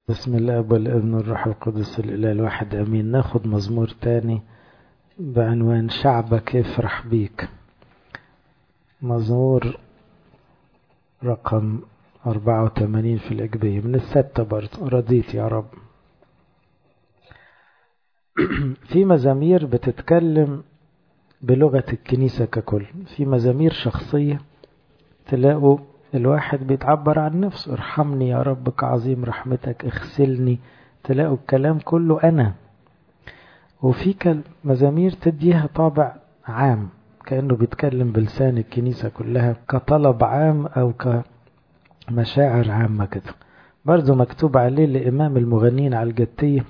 بسم الله والابن والروح القدس الإله الواحد أمين. ناخد مزمور تاني بعنوان شعبك يفرح بيك. مزمور رقم 84 في الإجبية من الستة برضه. رضيت يا رب. في مزامير بتتكلم بلغة الكنيسة ككل، في مزامير شخصية تلاقوا الواحد بيتعبر عن نفسه، ارحمني يا رب كعظيم رحمتك، اغسلني، تلاقوا الكلام كله أنا. وفي مزامير تديها طابع عام كأنه بيتكلم بلسان الكنيسة كلها كطلب عام أو كمشاعر عامة كده. برضو مكتوب عليه لإمام المغنين على الجتية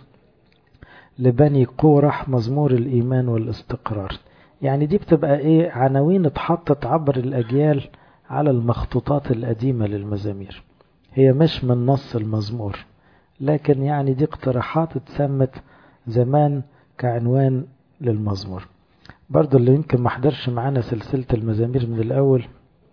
لبني قورح مزمور الإيمان والاستقرار. يعني دي بتبقى إيه؟ عناوين اتحطت عبر الأجيال على المخطوطات القديمة للمزامير، هي مش من نص المزمور، لكن يعني دي اقتراحات اتسمت زمان كعنوان للمزمور. برضو اللي يمكن ما حضرش معانا سلسلة المزامير من الأول،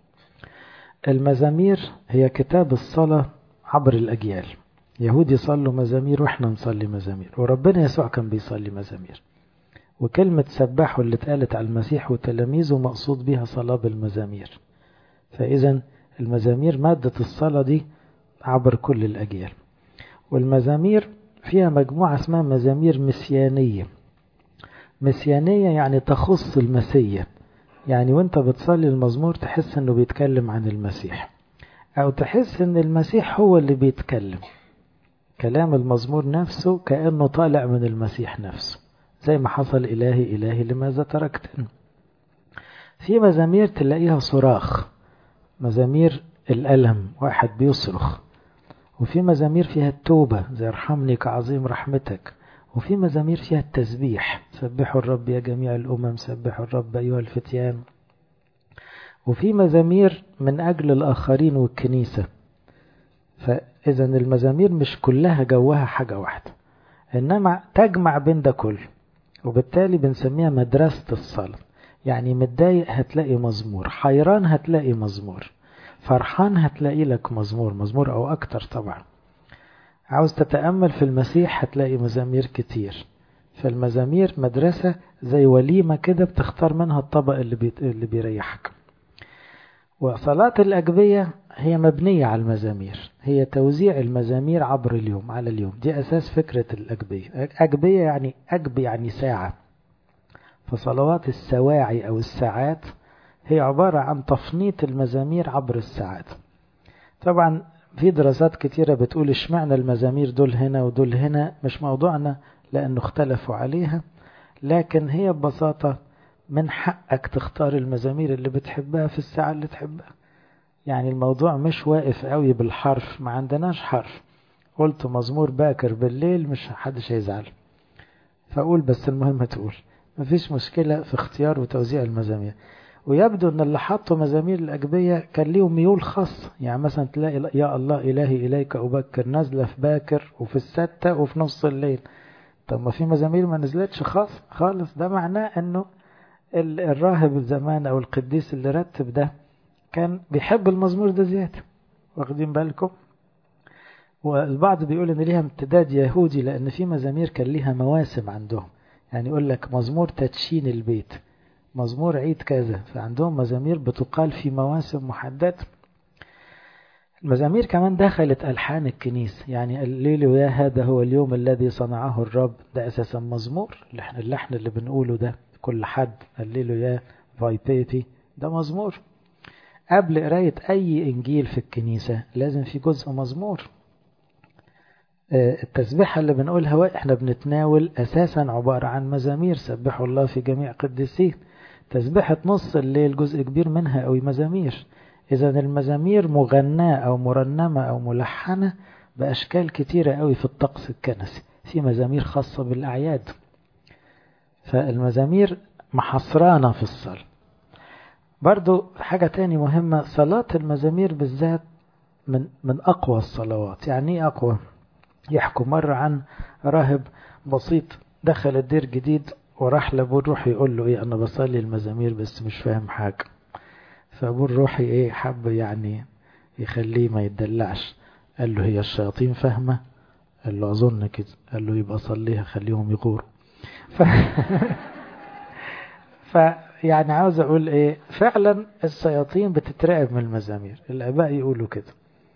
المزامير هي كتاب الصلاة عبر الأجيال. يهود يصلوا مزامير وإحنا نصلي مزامير، وربنا يسوع كان بيصلي مزامير. وكلمة سبحوا اللي اتقالت على المسيح وتلاميذه مقصود بها صلاة بالمزامير. فإذا المزامير مادة الصلاة دي عبر كل الأجيال. والمزامير فيها مجموعة اسمها مزامير مسيانية. مسيانية يعني تخص المسيح، يعني وانت بتصلي المزمور تحس انه بيتكلم عن المسيح، او تحس ان المسيح هو اللي بيتكلم. كلام المزمور نفسه كأنه طالع من المسيح نفسه، زي ما حصل إلهي إلهي لماذا تركتني. في مزامير تلاقيها صراخ، مزامير الألم، واحد بيصرخ. وفي مزامير فيها التوبة زي ارحمني كعظيم رحمتك. وفي مزامير فيها التسبيح، سبحوا الرب يا جميع الأمم، سبحوا الرب أيها الفتيان. وفي مزامير من أجل الآخرين والكنيسة. فإذا المزامير مش كلها جوها حاجة واحدة، إنما تجمع بين ده كله، وبالتالي بنسميها مدرسة الصلاة. يعني متضايق هتلاقي مزمور، حيران هتلاقي مزمور، فرحان هتلاقي لك مزمور أو أكتر طبعا. عاوز تتأمل في المسيح هتلاقي مزامير كتير. فالمزامير مدرسة زي وليمة كده، بتختار منها الطبق اللي بيريحك. وصلاة الأجبية هي مبنية على المزامير، هي توزيع المزامير عبر اليوم على اليوم. دي أساس فكرة الأجبية. أجبية يعني أجب يعني ساعة. فصلوات السواعي أو الساعات هي عبارة عن تفنيط المزامير عبر الساعات. طبعا في دراسات كتيرة بتقول اشمعنى المزامير دول هنا ودول هنا، مش موضوعنا لأنه اختلفوا عليها، لكن هي ببساطة من حقك تختار المزامير اللي بتحبها في الساعة اللي تحبها. يعني الموضوع مش واقف قوي بالحرف، ما عندناش حرف. قلت مزمور باكر بالليل مش حدش هيزعل، فأقول بس المهم تقول، مفيش مشكلة في اختيار وتوزيع المزامير. ويبدو ان اللي حطوا مزامير الأجبية كان ليهم ميول خاصة. يعني مثلا تلاقي يا الله إلهي إليك أبكر نازلة في باكر وفي الستة وفي نص الليل. طب ما في مزامير ما نزلتش خالص. ده معناه انه الراهب زمان او القديس اللي رتب ده كان بيحب المزمور ده زيادة. واخدين بالكم؟ والبعض بيقول ان ليها امتداد يهودي، لان في مزامير كان ليها مواسم عندهم. يعني يقول لك مزمور تدشين البيت، مزمور عيد كذا، فعندهم مزامير بتقال في مواسم محددة. المزامير كمان دخلت ألحان الكنيسة. يعني الليل يا هذا هو اليوم الذي صنعه الرب، ده أساسا مزمور. اللحن اللي بنقوله ده كل حد، الليل يا فاي بيتي، ده مزمور. قبل قراية أي إنجيل في الكنيسة لازم في جزء مزمور. التسبيحة اللي بنقولها احنا بنتناول أساسا عبارة عن مزامير، سبحوا الله في جميع قدسيه. تسبيحة نص الليل جزء كبير منها أو مزامير. إذا المزامير مغناة أو مرنمة أو ملحنة بأشكال كتيرة قوي في الطقس الكنسي. في مزامير خاصة بالأعياد. فالمزامير محصرانة في الصلاة. برضو حاجة تاني مهمة، صلاة المزامير بالذات من أقوى الصلوات. يعني إيه أقوى؟ يحكوا مرة عن راهب بسيط دخل الدير جديد وراح لأبوه الروحي يقول له إيه، أنا بصلي المزامير بس مش فاهم حاجة. فأبوه الروحي إيه، حب يعني يخليه ما يتدلعش. قال له هي الشياطين فاهمة؟ قال له أظن كده. قال له يبقى صليها خليهم يغوروا. ف... يعني عاوز أقول إيه، فعلا الشياطين بتترعب من المزامير، الآباء يقولوا كده.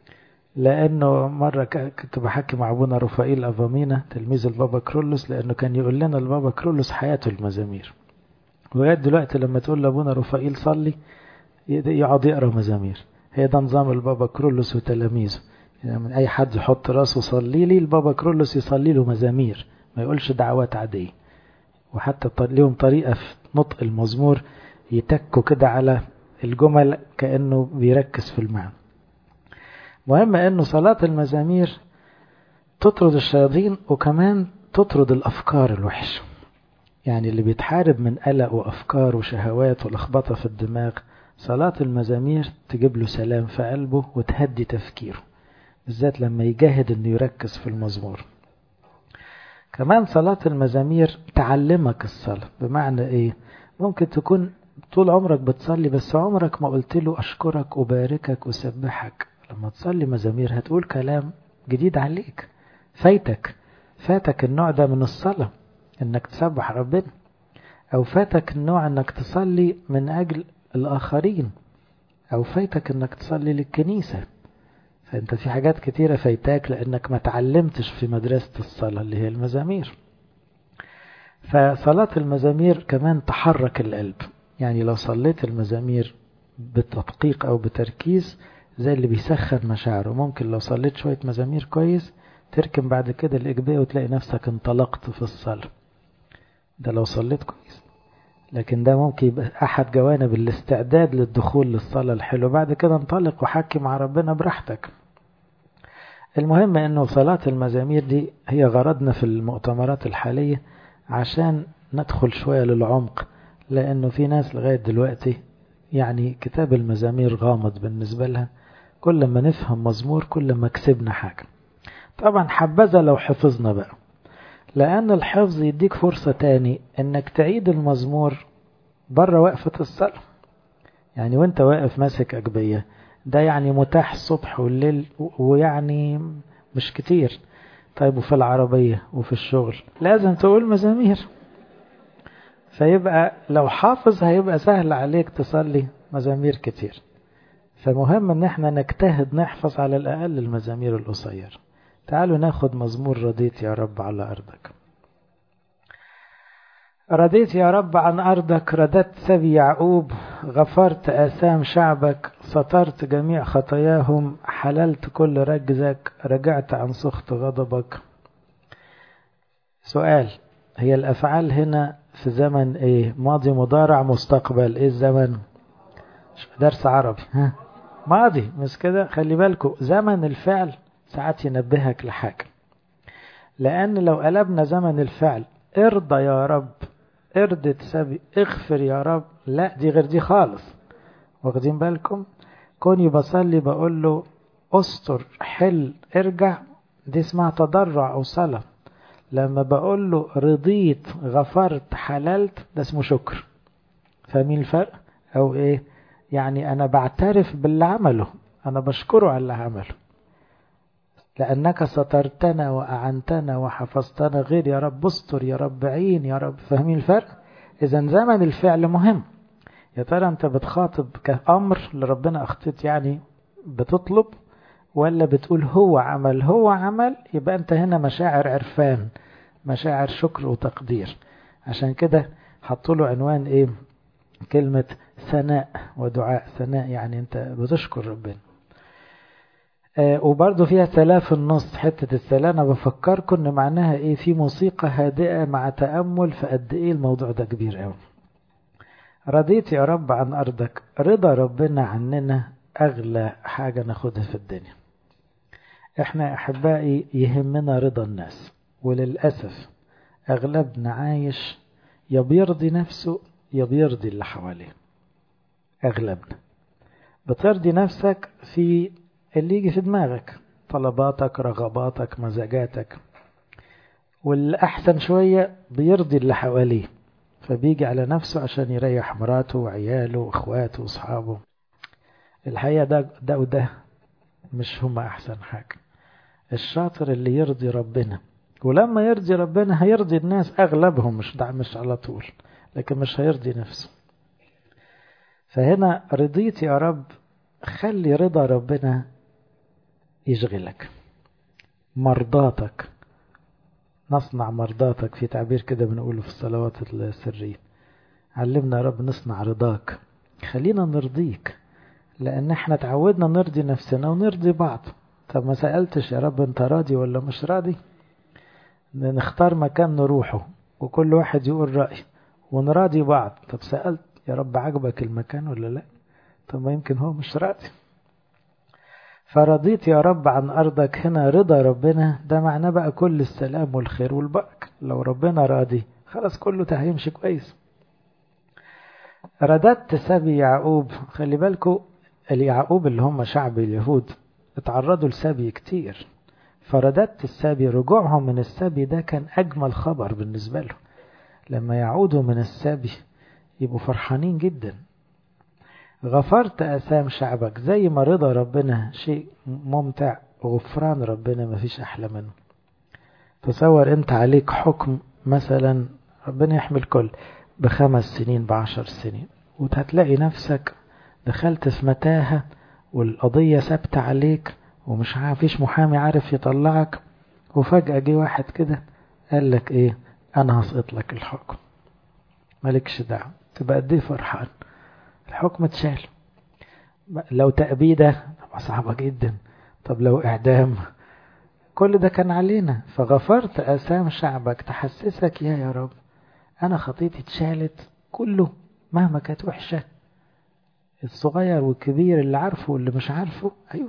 لأنه مرة كنت بحكي مع أبونا رفائيل أفامينا تلميذ البابا كرولوس، لأنه كان يقول لنا البابا كرولوس حياته المزامير. لغاية دلوقتي لما تقول لأبونا رفائيل صلي يقعد يقرأ مزامير. هي ده نظام البابا كرولوس وتلاميذه، يعني من أي حد يحط راسه صلي لي، البابا كرولوس يصلي له مزامير، ما يقولش دعوات عادية. وحتى لهم طريقة في نطق المزمور يتكوا كده على الجمل كأنه بيركز في المعنى. مهم أنه صلاة المزامير تطرد الشياطين، وكمان تطرد الأفكار الوحشة. يعني اللي بيتحارب من قلق وأفكار وشهوات ولخبطة في الدماغ، صلاة المزامير تجيب له سلام في قلبه وتهدي تفكيره، بالذات لما يجاهد انه يركز في المزمور. كمان صلاة المزامير تعلمك الصلاة. بمعنى ايه؟ ممكن تكون طول عمرك بتصلي بس عمرك ما قلت له أشكرك أباركك أسبحك. لما تصلي مزامير هتقول كلام جديد عليك، فاتك النوع ده من الصلاة، انك تسبح ربنا، او فاتك النوع انك تصلي من اجل الاخرين، او فاتك انك تصلي للكنيسة. فانت في حاجات كتيرة فايتاك لانك ما تعلمتش في مدرسة الصلاة اللي هي المزامير. فصلاة المزامير كمان تحرك القلب. يعني لو صليت المزامير بتدقيق او بتركيز زي اللي بيسخن مشاعره، ممكن لو صليت شوية مزامير كويس تركن بعد كده الإجباء وتلاقي نفسك انطلقت في الصلاة. ده لو صليت كويس، لكن ده ممكن يبقى أحد جوانب الاستعداد للدخول للصلاة الحلوة. بعد كده انطلق وحكي مع ربنا براحتك. المهم أنه صلاة المزامير دي هي غرضنا في المؤتمرات الحالية عشان ندخل شوية للعمق، لأنه في ناس لغاية دلوقتي يعني كتاب المزامير غامض بالنسبة لها. كل ما نفهم مزمور كل ما كسبنا حاجة. طبعا حبذا لو حفظنا بقى، لأن الحفظ يديك فرصة تاني انك تعيد المزمور بره وقفة الصلاة. يعني وانت واقف ماسك أجبية، ده يعني متاح الصبح والليل ويعني مش كتير. طيب وفي العربية وفي الشغل لازم تقول مزامير، فيبقى لو حافظ هيبقى سهل عليك تصلي مزامير كتير. فمهم ان احنا نجتهد نحفظ على الأقل المزامير القصيرة. تعالوا ناخد مزمور رضيت يا رب على أرضك. رضيت يا رب عن أرضك، رددت سبي يعقوب، غفرت آثام شعبك، سترت جميع خطاياهم، حللت كل رجزك، رجعت عن سخط غضبك. سؤال، هي الأفعال هنا في زمن ايه؟ ماضي مضارع مستقبل؟ ايه الزمن؟ درس عربي ها؟ ماضي مش كده؟ خلي بالكم زمن الفعل ساعات ينبهك لحاجة، لأن لو قلبنا زمن الفعل ارضى يا رب، ارضت سبي، اغفر يا رب، لا دي غير دي خالص. واخدين بالكم؟ كوني بصلي بقول له استر حل ارجع، دي اسمها تضرع او صلاة. لما بقول له رضيت غفرت حللت ده اسمه شكر. فاهمين الفرق او ايه؟ يعني انا بعترف باللي عمله، انا بشكره على اللي عمله. لأنك سترتنا وأعنتنا وحفظتنا، غير يا رب استر يا رب عين يا رب. فاهمين الفرق؟ إذا زمن الفعل مهم. يا ترى أنت بتخاطب كأمر لربنا أخطيت يعني بتطلب، ولا بتقول هو عمل؟ هو عمل يبقى أنت هنا مشاعر عرفان، مشاعر شكر وتقدير. عشان كده حطوا له عنوان إيه؟ كلمة ثناء ودعاء. ثناء يعني أنت بتشكر ربنا. وبرضو فيها سلام في النص. حتة السلام أنا بفكركم إن معناها إيه؟ في موسيقى هادئة مع تأمل، فقد إيه الموضوع ده كبير أوي. رضيت يا رب عن أرضك، رضا ربنا عننا أغلى حاجة ناخدها في الدنيا. إحنا أحبائي يهمنا رضا الناس، وللأسف أغلبنا عايش يا بيرضي نفسه يا بيرضي اللي حواليه. أغلبنا بترضي نفسك في اللي يجي في دماغك، طلباتك رغباتك مزاجاتك، والأحسن شوية بيرضي اللي حواليه، فبيجي على نفسه عشان يريح مراته وعياله واخواته واصحابه. الحقيقة ده وده مش هما أحسن حاجة. الشاطر اللي يرضي ربنا، ولما يرضي ربنا هيرضي الناس أغلبهم، مش على طول، لكن مش هيرضي نفسه. فهنا رضيت يا رب، خلي رضا ربنا يشغلك. مرضاتك، نصنع مرضاتك، في تعبير كده بنقوله في الصلوات السرية. علمنا يا رب نصنع رضاك، خلينا نرضيك، لأن احنا تعودنا نرضي نفسنا ونرضي بعض. طب ما سألتش يا رب انت راضي ولا مش راضي؟ نختار مكان نروحه وكل واحد يقول رأي ونراضي بعض. طب سألت يا رب عجبك المكان ولا لا؟ طب ما يمكن هو مش راضي. فرضيت يا رب عن أرضك، هنا رضا ربنا ده معناه بقى كل السلام والخير والبركة. لو ربنا راضي خلاص كله هيمشي كويس. رددت سبي يعقوب، خلي بالكم اليعقوب اللي هم شعب اليهود اتعرضوا لسبي كتير، فرددت السبي، رجوعهم من السبي ده كان أجمل خبر بالنسبة له. لما يعودوا من السبي يبقوا فرحانين جدا. غفرت أثام شعبك، زي ما رضا ربنا شيء ممتع، غفران ربنا مفيش أحلى منه. تصور أنت عليك حكم مثلا، ربنا يحمل كل ب5 سنين ب10 سنين، وهتلاقي نفسك دخلت في متاهة والقضية ثابتة عليك ومش فيش محامي عارف يطلعك، وفجأة جه واحد كده قال لك ايه، انا هسقط لك الحكم، مالكش دعوة. تبقى قد ايه فرحان، الحكم اتشال. لو تأبيدة صعبة جدا، طب لو اعدام، كل ده كان علينا. فغفرت آثام شعبك، تحسسك يا رب انا خطيتي اتشالت كله مهما كانت وحشة، الصغير والكبير، اللي عارفه واللي مش عارفه. ايوه،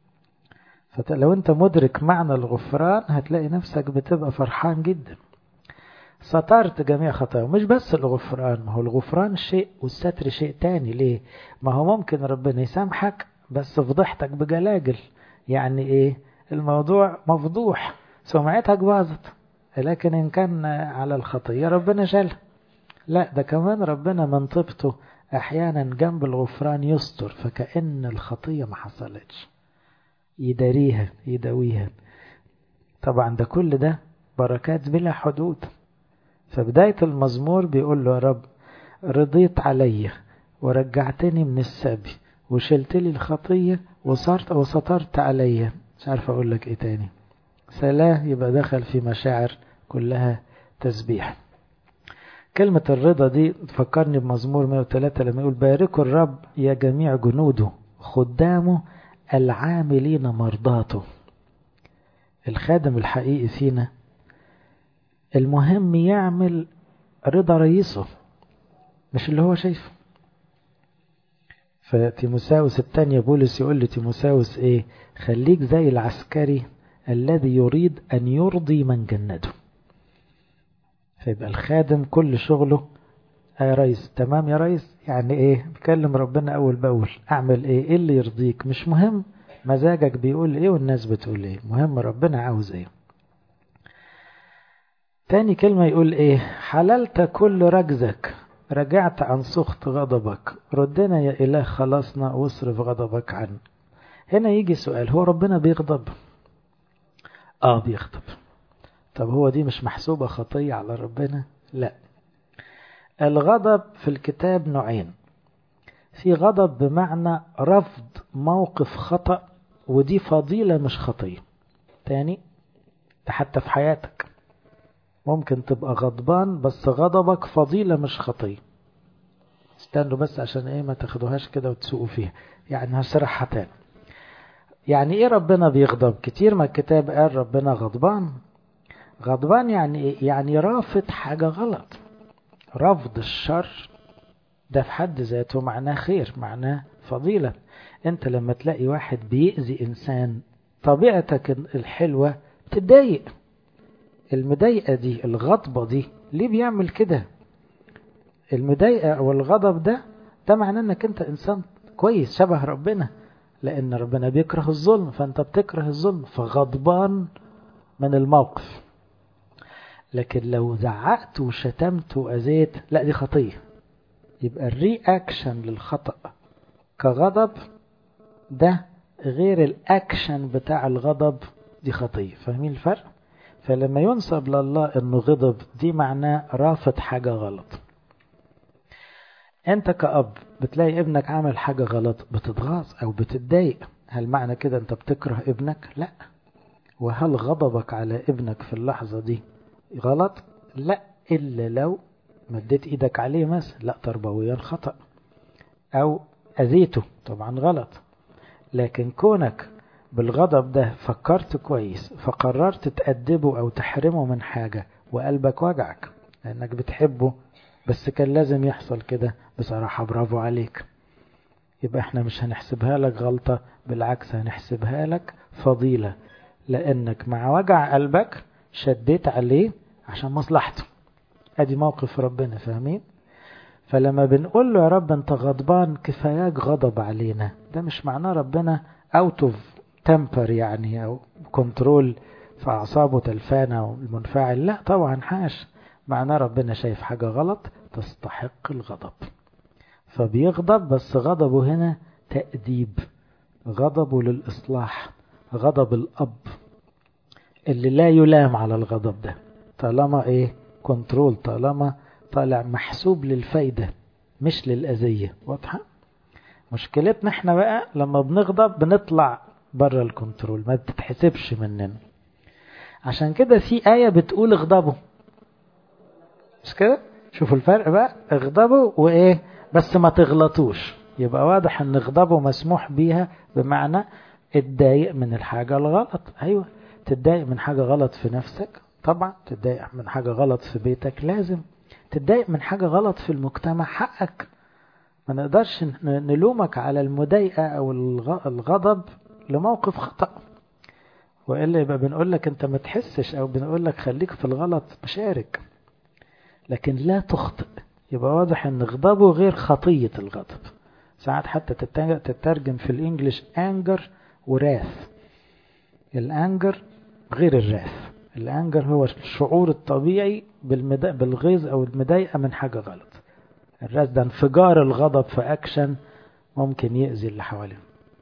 فلو انت مدرك معنى الغفران هتلاقي نفسك بتبقى فرحان جدا. سترت جميع خطايا، مش بس الغفران، ما هو الغفران شيء والستر شيء تاني. ليه؟ ما هو ممكن ربنا يسامحك بس فضحتك بجلاجل، يعني ايه، الموضوع مفضوح، سمعتك باظت، لكن ان كان على الخطية ربنا شالها. لا، ده كمان ربنا من طيبته احيانا جنب الغفران يستر، فكأن الخطية ما حصلتش، يداريها يداويها. طبعا ده كل ده بركات بلا حدود. فبداية المزمور بيقول له يا رب رضيت علي ورجعتني من السبي وشلت لي الخطية وسترت علي. مش عارف اقول لك ايه تاني. سلاه يبقى دخل في مشاعر كلها تسبيح. كلمة الرضا دي تفكرني بمزمور 103 لما يقول باركوا الرب يا جميع جنوده خدامه العاملين مرضاته. الخادم الحقيقي فينا المهم يعمل رضا رئيسه، مش اللي هو شايفه. فتيموساوس الثانية بولس يقول لتيموساوس ايه، خليك زي العسكري الذي يريد ان يرضي من جنده. فيبقى الخادم كل شغله يا ريس، تمام يا ريس، يعني ايه، بكلم ربنا اول باول، اعمل ايه اللي يرضيك، مش مهم مزاجك بيقول ايه والناس بتقول ايه، مهم ربنا عاوز ايه. تاني كلمة يقول ايه، حللت كل رجزك، رجعت عن سخط غضبك، ردنا يا إله خلاصنا واصرف غضبك عنه. هنا يجي سؤال، هو ربنا بيغضب؟ بيغضب. طب هو دي مش محسوبة خطية على ربنا؟ لا. الغضب في الكتاب نوعين، في غضب بمعنى رفض موقف خطأ، ودي فضيلة مش خطية. تاني، حتى في حياتك ممكن تبقى غضبان بس غضبك فضيلة مش خطية. استنوا بس عشان ايه ما تاخدوهاش كده وتسوقوا فيها، يعني هشرحها تاني. يعني ايه ربنا بيغضب؟ كتير ما الكتاب قال ربنا غضبان. غضبان يعني ايه؟ يعني رافض حاجة غلط. رفض الشر ده في حد ذاته معناه خير، معناه فضيلة. انت لما تلاقي واحد بيأذي انسان، طبيعتك الحلوة تتضايق. المضايقة دي، الغضبة دي، ليه بيعمل كده؟ المضايقة او الغضب ده معناه انك انت انسان كويس شبه ربنا، لان ربنا بيكره الظلم، فانت بتكره الظلم فغضبان من الموقف. لكن لو زعقت وشتمت واذيت، لا دي خطية. يبقى الرياكشن للخطأ كغضب ده غير الاكشن بتاع الغضب دي خطية. فاهمين الفرق؟ فلما ينسب لله انه غضب دي معناه رافض حاجة غلط. انت كأب بتلاقي ابنك عامل حاجة غلط بتتغاظ او بتتضايق، هل معنى كده انت بتكره ابنك؟ لا. وهل غضبك على ابنك في اللحظة دي غلط؟ لا، إلا لو مديت ايدك عليه مثلا، لا تربويا خطأ، او اذيته طبعا غلط. لكن كونك بالغضب ده فكرت كويس فقررت تأدبه او تحرمه من حاجة وقلبك وجعك لانك بتحبه بس كان لازم يحصل كده، بصراحة برافو عليك. يبقى احنا مش هنحسبها لك غلطة، بالعكس هنحسبها لك فضيلة، لانك مع وجع قلبك شديت عليه عشان مصلحته. ادي موقف ربنا. فاهمين؟ فلما بنقول له يا رب انت غضبان كفاياك غضب علينا، ده مش معناه ربنا اوت اوف تمبر يعني او كنترول في اعصابه تلفانة والمنفعل، لا طبعا حاش. معناه ربنا شايف حاجة غلط تستحق الغضب فبيغضب، بس غضبه هنا تأديب، غضبه للإصلاح، غضب الأب اللي لا يلام على الغضب ده طالما ايه كنترول، طالما طالع محسوب للفايدة مش للأذية. واضحة؟ مشكلتنا احنا بقى لما بنغضب بنطلع بره الكنترول، ما بتتحسبش مننا. عشان كده في آية بتقول اغضبوا، مش كده؟ شوفوا الفرق بقى، اغضبوا وايه بس ما تغلطوش. يبقى واضح ان اغضبوا مسموح بيها بمعنى اتضايق من الحاجة الغلط. ايوه، تتضايق من حاجة غلط في نفسك طبعا، تتضايق من حاجة غلط في بيتك لازم، تتضايق من حاجة غلط في المجتمع حقك. ما نقدرش نلومك على المضايقة او الغضب لموقف خطأ، وإلا يبقى بنقول لك انت ما تحسش، او بنقول لك خليك في الغلط مشارك، لكن لا تخطئ. يبقى واضح ان غضبه غير خطية الغضب. ساعات حتى تترجم في الانجليش انجر وراث. الانجر غير الراث. الانجر هو الشعور الطبيعي بالغيظ او المضايقة من حاجة غلط. الراث ده انفجار الغضب في اكشن ممكن يأذي اللي حواليه.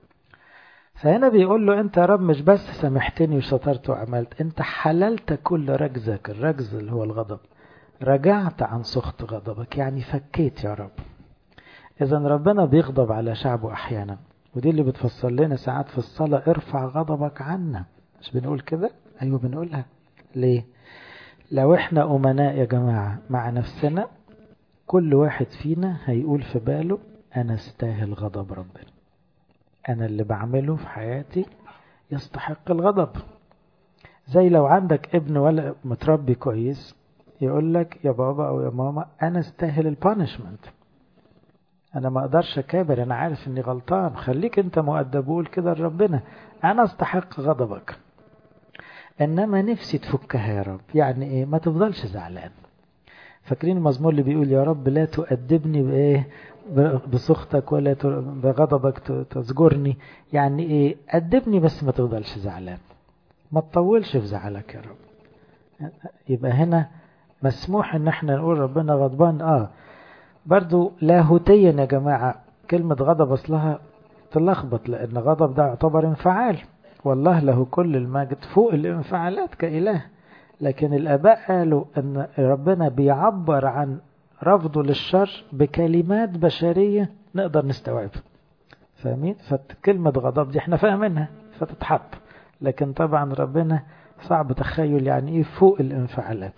فهنا بيقول له انت يا رب مش بس سامحتني وسترت وعملت، انت حللت كل رجزك. الرجز اللي هو الغضب، رجعت عن سخط غضبك، يعني فكيت يا رب. إذا ربنا بيغضب على شعبه أحيانا، ودي اللي بتفسر لنا ساعات في الصلاة ارفع غضبك عنا. مش بنقول كده؟ أيوة بنقولها. ليه؟ لو احنا أمناء يا جماعة مع نفسنا، كل واحد فينا هيقول في باله أنا استاهل غضب ربنا، أنا اللي بعمله في حياتي يستحق الغضب. زي لو عندك ابن ولا متربي كويس يقول لك يا بابا او يا ماما انا استاهل البانشمنت، انا ما اقدرش اكابر، انا عارف اني غلطان، خليك انت مؤدب وقول كده لربنا انا استحق غضبك، انما نفسي تفكها يا رب. يعني ايه؟ ما تفضلش زعلان. فاكرين المزمور اللي بيقول يا رب لا تؤدبني بايه بسخطك ولا بغضبك تزجرني. يعني ايه؟ أدبني بس ما تفضلش زعلان، ما تطولش في زعلك يا رب. يبقى هنا مسموح ان احنا نقول ربنا غضبان. برضو لاهوتيا يا جماعة كلمة غضب اصلها تلخبط، لان غضب ده يعتبر انفعال، والله له كل المجد فوق الانفعالات كإله. لكن الآباء قالوا ان ربنا بيعبر عن رفضه للشر بكلمات بشرية نقدر نستوعبها. فاهمين؟ فكلمة غضب دي احنا فاهمينها فتتحب، لكن طبعا ربنا صعب تخيل يعني ايه فوق الانفعالات.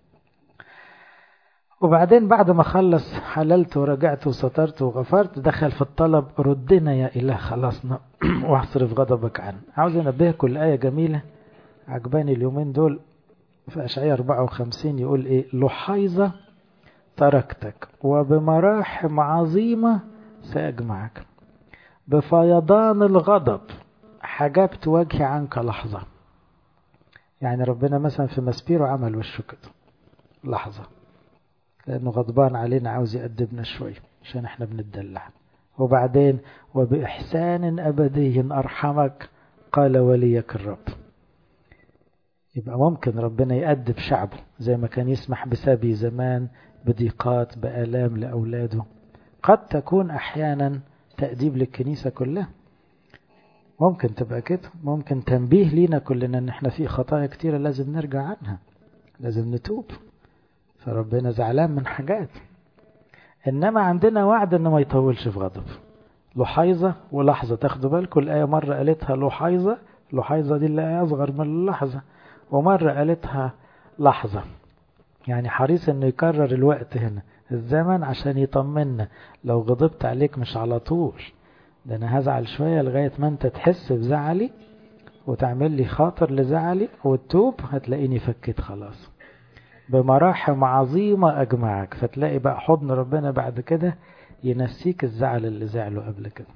وبعدين بعد ما خلص حللت ورجعت وسترت وغفرت، دخل في الطلب ردنا يا إله خلصنا واصرف غضبك عنه. عاوز انبهكم لآية جميلة عجباني اليومين دول في أشعياء 54 يقول ايه؟ لحيظة تركتك وبمراحم عظيمة سأجمعك، بفيضان الغضب حجبت وجهي عنك لحظة. يعني ربنا مثلا في مسبيره عمل وشه كده لحظة لأنه غضبان علينا، عاوز يأدبنا شوية عشان احنا بنتدلع. وبعدين وبإحسان أبدي أرحمك قال وليك الرب. يبقى ممكن ربنا يأدب شعبه زي ما كان يسمح بسبي زمان بضيقات بآلام لأولاده. قد تكون أحيانا تأديب للكنيسة كلها. ممكن تبقى كده، ممكن تنبيه لينا كلنا ان احنا في خطايا كتيرة لازم نرجع عنها، لازم نتوب، فربنا زعلان من حاجات. انما عندنا وعد انه ما يطولش في غضب. لحيظة ولحظة، تاخدوا بالكم الآية مرة قالتها لحيظة، لحيظة دي اللي أصغر من اللحظة، ومرة قالتها لحظة، يعني حريص انه يكرر الوقت هنا الزمن عشان يطمنا. لو غضبت عليك مش على طول، ده انا هزعل شوية لغاية ما انت تحس بزعلي وتعمل لي خاطر لزعلي وتتوب، هتلاقيني فكيت خلاص. بمراحم عظيمة أجمعك، فتلاقي بقى حضن ربنا بعد كده ينسيك الزعل اللي زعله قبل كده.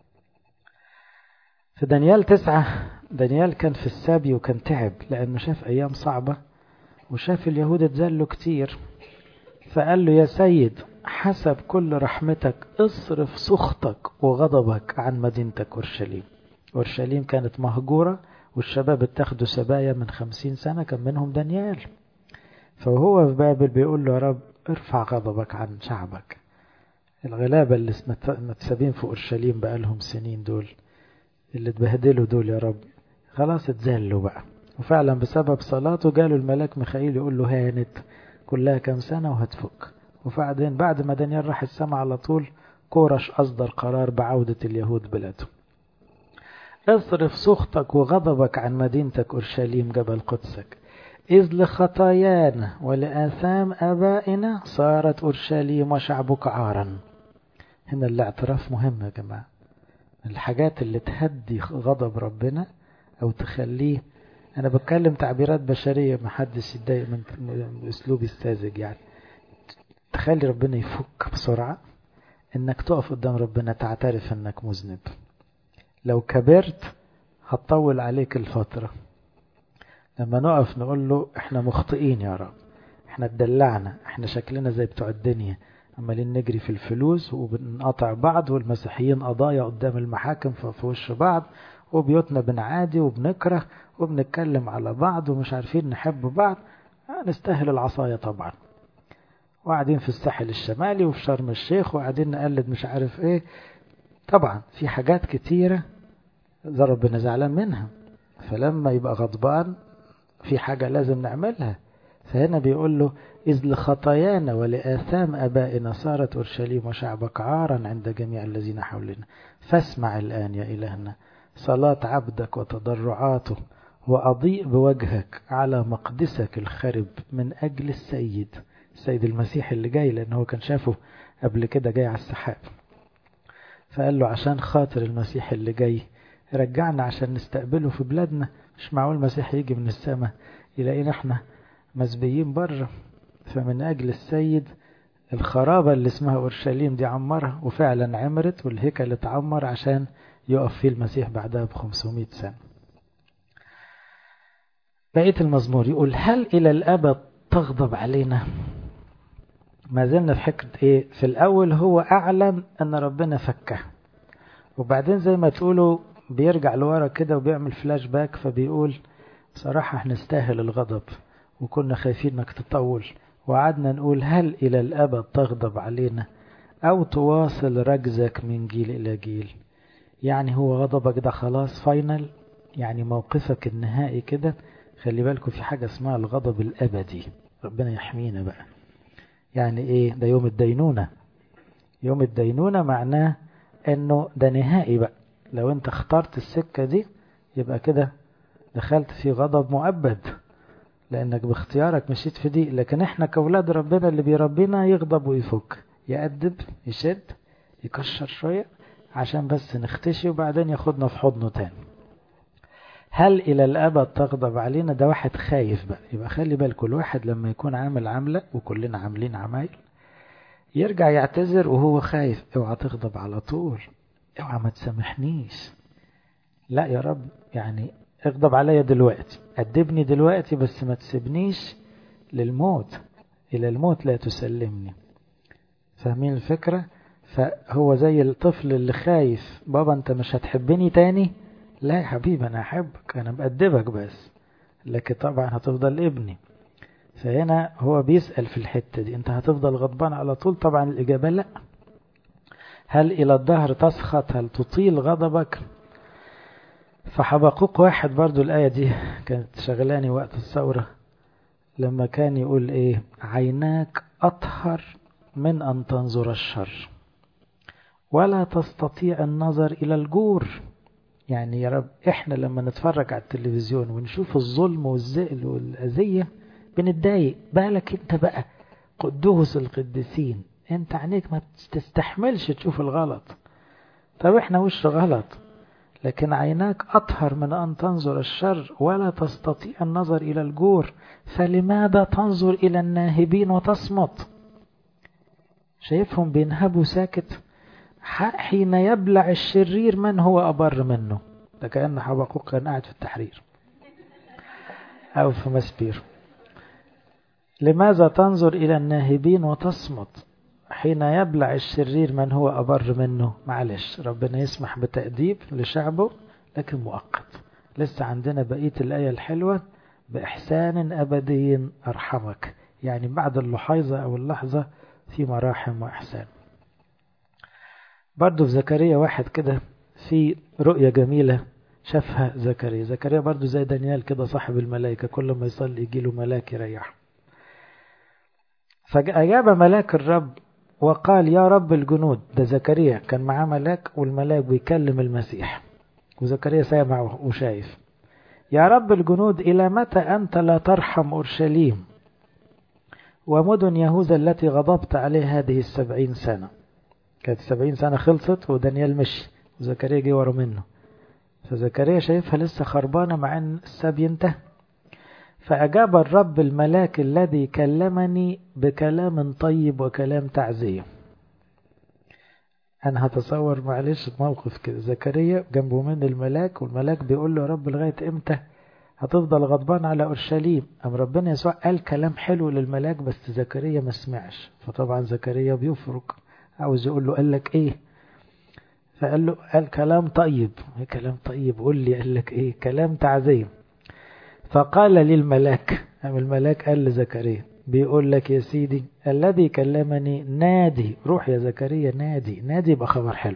في دانيال 9، دانيال كان في السبي وكان تعب لأنه شاف أيام صعبة وشاف اليهود اتذلوا كتير، فقال له يا سيد حسب كل رحمتك اصرف سخطك وغضبك عن مدينتك أورشليم. أورشليم كانت مهجورة والشباب اتخذوا سبايا من 50 سنة، كان منهم دانيال. فهو في بابل بيقول له يا رب ارفع غضبك عن شعبك. الغلابة اللي متسابين في أورشليم بقالهم سنين دول، اللي اتبهدلوا دول يا رب خلاص اتذلوا بقى. وفعلا بسبب صلاته جاله الملاك ميخائيل يقول له هانت كلها كام سنة وهتفك. وبعدين بعد ما دانيال راح السماء على طول، كورش أصدر قرار بعودة اليهود بلاده. اصرف سخطك وغضبك عن مدينتك أورشليم جبل قدسك، إذ لخطايانا ولآثام آبائنا صارت أورشليم وشعبك عارا. هنا الاعتراف مهم يا جماعة. الحاجات اللي تهدي غضب ربنا أو تخليه، أنا بتكلم تعبيرات بشرية محدش يتضايق من أسلوب الساذج، يعني تخلي ربنا يفك بسرعة، إنك تقف قدام ربنا تعترف إنك مذنب. لو كبرت هتطول عليك الفترة. لما نقف نقول له احنا مخطئين يا رب، احنا اتدلعنا، احنا شكلنا زي بتوع الدنيا عمالين نجري في الفلوس وبنقطع بعض، والمسيحيين قضايا قدام المحاكم في وش بعض، وبيوتنا بنعادي وبنكره وبنتكلم على بعض ومش عارفين نحب بعض، نستاهل العصاية طبعا. وقاعدين في الساحل الشمالي وفي شرم الشيخ وقاعدين نقلد مش عارف ايه. طبعا في حاجات كتيرة ده ربنا زعلان منها، فلما يبقى غضبان في حاجة لازم نعملها. فهنا بيقول له إذ لخطايانا ولآثام أبائنا صارت أورشليم وشعبك عارا عند جميع الذين حولنا، فاسمع الآن يا إلهنا صلاة عبدك وتضرعاته، وأضيء بوجهك على مقدسك الخرب من أجل السيد المسيح اللي جاي، لأنه هو كان شافه قبل كده جاي على السحاب. فقال له عشان خاطر المسيح اللي جاي رجعنا عشان نستقبله في بلادنا. مش معقول المسيح يجي من السماء يلاقينا احنا مسبيين بره. فمن أجل السيد الخرابة اللي اسمها أورشليم دي عمرها، وفعلا عمرت، والهيكل اتعمر عشان يقف فيه المسيح بعدها ب500 سنة. بقية المزمور يقول هل إلى الأبد تغضب علينا؟ ما زلنا في حكرة ايه؟ في الأول هو أعلن أن ربنا فكه، وبعدين زي ما تقولوا بيرجع لورا كده وبيعمل فلاش باك، فبيقول بصراحة احنا نستاهل الغضب وكنا خايفين انك تطول، وقعدنا نقول هل إلى الأبد تغضب علينا أو تواصل رجزك من جيل إلى جيل. يعني هو غضبك ده خلاص فاينل، يعني موقفك النهائي كده. خلي بالكم في حاجة اسمها الغضب الأبدي، ربنا يحمينا بقى. يعني ايه ده؟ يوم الدينونة. يوم الدينونة معناه انه ده نهائي بقى. لو انت اخترت السكة دي يبقى كده دخلت في غضب مؤبد، لانك باختيارك مشيت في دي. لكن احنا كأولاد ربنا اللي بيربينا يغضب ويفك، يأدب، يشد، يكشر شوية عشان بس نختشي، وبعدين ياخدنا في حضنه تاني. هل إلى الأبد تغضب علينا؟ ده واحد خايف بقى. يبقى خلي بالك كل واحد لما يكون عامل عملة، وكلنا عاملين عمايل، يرجع يعتذر وهو خايف. اوعى تغضب على طول، اوعى ما تسامحنيش، لا يا رب، يعني اغضب عليا دلوقتي، أدبني دلوقتي، بس ما تسيبنيش للموت، إلى الموت لا تسلمني. فاهمين الفكرة؟ فهو زي الطفل اللي خايف، بابا انت مش هتحبني تاني؟ لا يا حبيبي انا احبك، انا مأدبك بس، لكن طبعا هتفضل ابني. فهنا هو بيسأل في الحتة دي، انت هتفضل غضبان على طول؟ طبعا الإجابة لا. هل إلى الدهر تسخط؟ هل تطيل غضبك؟ فحبقوق 1 برضو الآية دي كانت شغلاني وقت الثورة، لما كان يقول ايه: عيناك أطهر من أن تنظر الشر ولا تستطيع النظر إلى الجور. يعني يا رب احنا لما نتفرج على التلفزيون ونشوف الظلم والذل والأذية بنتضايق، بالك انت بقى قدوس القديسين، انت عينيك ما تستحملش تشوف الغلط. طب احنا وش غلط، لكن عيناك أطهر من أن تنظر الشر ولا تستطيع النظر إلى الجور، فلماذا تنظر إلى الناهبين وتصمت؟ شايفهم بينهبوا ساكت، حين يبلع الشرير من هو أبر منه. ده كأن حبقوق كان قاعد في التحرير أو في مسبير. لماذا تنظر إلى الناهبين وتصمت حين يبلع الشرير من هو أبر منه؟ معلش، ربنا يسمح بتأديب لشعبه لكن مؤقت. لسه عندنا بقية الآية الحلوة: بإحسان أبدي أرحمك. يعني بعد اللحظة أو اللحظة في مراحم وإحسان. برضو في زكريا 1 كده في رؤية جميلة شافها زكريا برضو زي دانيال كده صاحب الملائكة، كل ما يصلي يجيله ملاك يريح. فأجاب ملاك الرب وقال: يا رب الجنود. ده زكريا كان معاه ملاك، والملاك بيكلم المسيح وزكريا سامع وشايف. يا رب الجنود، إلى متى أنت لا ترحم أورشليم ومدن يهوذا التي غضبت عليه هذه 70 سنة؟ كانت 70 سنة خلصت ودانيال مشي وزكريا جه ورا منه، فزكريا شايفها لسه خربانة مع أن السبي انتهى. فأجاب الرب الملاك الذي كلمني بكلام طيب وكلام تعزية. أنا هتصور معلش موقف كده، زكريا جنبه من الملاك، والملاك بيقول له: يا رب لغاية إمتى هتفضل غضبان على أورشليم؟ أم ربنا يسوع قال كلام حلو للملاك بس زكريا ما سمعش. فطبعا زكريا بيفرق، عاوز يقول له: قال لك إيه؟ فقال له: قال كلام طيب. كلام طيب؟ قول لي قال لك إيه؟ كلام تعزية. فقال لي الملاك، الملاك قال لزكريا بيقول لك: يا سيدي الذي كلمني نادي، روح يا زكريا نادي يبقى خبر حلو.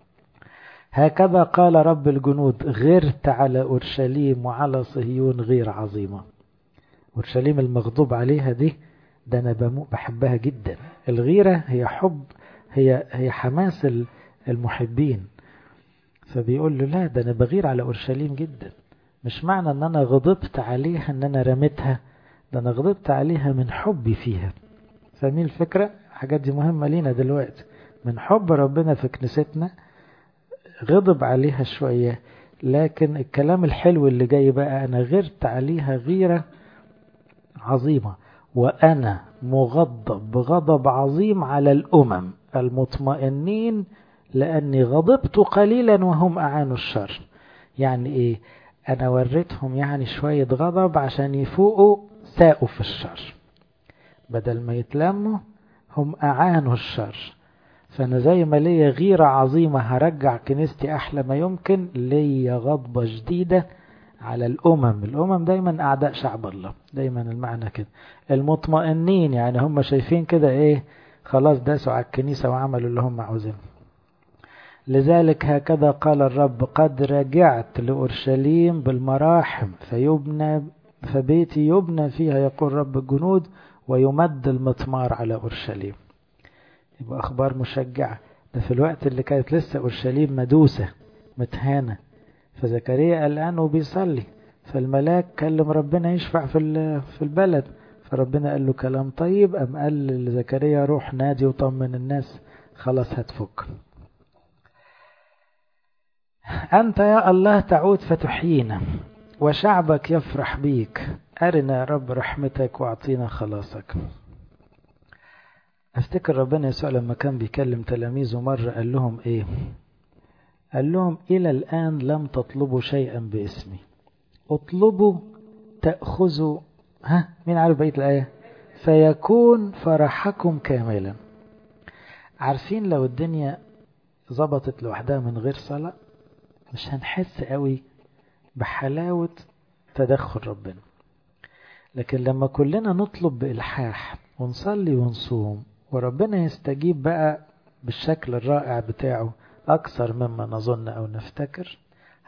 هكذا قال رب الجنود: غرت على أورشليم وعلى صهيون غير عظيمة. أورشليم المغضوب عليها دي، ده أنا بحبها جدا. الغيرة هي حب، هي حماس المحبين. فبيقول له: لا، ده أنا بغير على أورشليم جدا. مش معنى أن أنا غضبت عليها أن أنا رميتها، ده أنا غضبت عليها من حبي فيها. فاهمين الفكرة؟ الحاجات دي مهمة لينا دلوقتي. من حب ربنا في كنيستنا غضب عليها شوية، لكن الكلام الحلو اللي جاي بقى: أنا غيرت عليها غيرة عظيمة، وأنا مغضب بغضب عظيم على الأمم المطمئنين لأني غضبت قليلا وهم أعانوا الشر. يعني إيه؟ أنا وريتهم يعني شوية غضب عشان يفوقوا ساقوا في الشر، بدل ما يتلموا هم أعانوا الشر. فأنا زي ما ليا غيرة عظيمة هرجع كنيستي أحلى ما يمكن، ليا غضبة جديدة على الأمم دايما أعداء شعب الله، دايما المعنى كده. المطمئنين يعني هم شايفين كده إيه، خلاص داسوا على الكنيسة وعملوا اللي هم عاوزينه. لذلك هكذا قال الرب: قد رجعت لأورشليم بالمراحم فبيتي يبنى فيها، يقول رب الجنود، ويمد المطمار على أورشليم. يبقى أخبار مشجعة. ده في الوقت اللي كانت لسه أورشليم مدوسة متهانة، فزكريا قلقان وبيصلي، فالملاك كلم ربنا يشفع في البلد، فربنا قال له كلام طيب. أم قال لزكريا: روح نادي وطمن الناس، خلاص هتفك. أنت يا الله تعود فتحيينا وشعبك يفرح بيك، أرنا يا رب رحمتك واعطينا خلاصك. أفتكر ربنا يسوع لما كان بيكلم تلاميذه مرة قال لهم إيه؟ قال لهم: إلى الآن لم تطلبوا شيئا باسمي، اطلبوا تأخذوا. مين عارف بقية الآية؟ فيكون فرحكم كاملا. عارفين لو الدنيا ظبطت لوحدها من غير صلاة مش هنحس قوي بحلاوة تدخل ربنا، لكن لما كلنا نطلب بإلحاح ونصلي ونصوم وربنا يستجيب بقى بالشكل الرائع بتاعه أكثر مما نظن أو نفتكر،